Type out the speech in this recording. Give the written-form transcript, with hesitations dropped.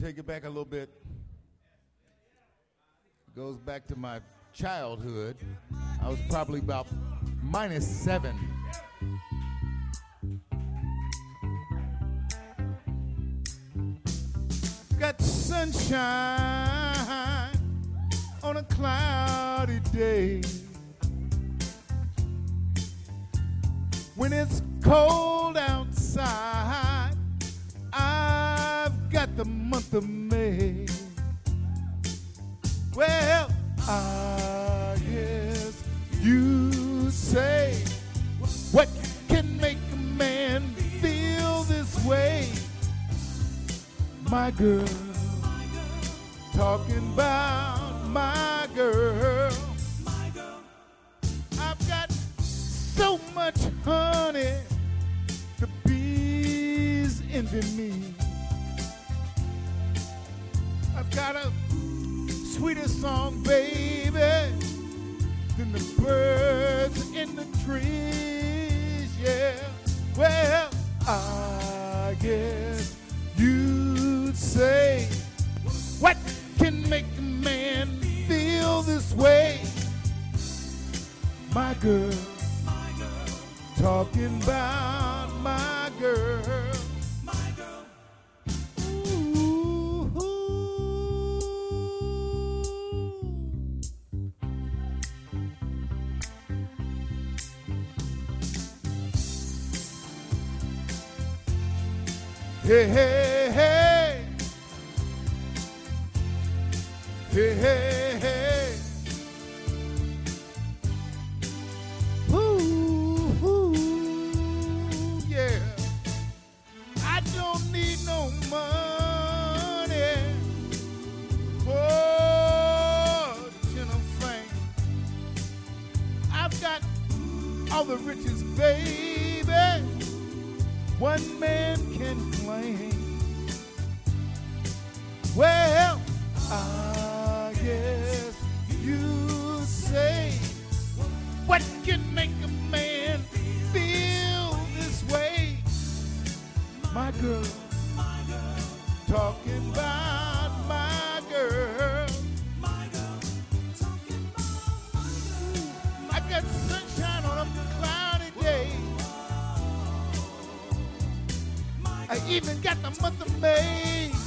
take it back a little bit. It goes back to my childhood. I was probably about -7. Got sunshine on a cloudy day. When it's cold outside, I've got the month of May. Well, I guess you say, what can make a man feel this way? My girl, talking about my girl. I've got so much honey, the bees envy me. I've got a sweeter song, baby, than the birds in the trees, yeah. Well, I guess you'd say, what can make a man feel this way? My girl, talking about my girl. Hey, hey, hey. Hey, hey, hey. Ooh, ooh, yeah. I don't need no money for gentle fame. I've got all the riches, baby, one man can claim. Well, I guess you say, what can make a man feel this way? My girl, talking about my girl. I got sunshine on a cloudy day. I even got the month of May.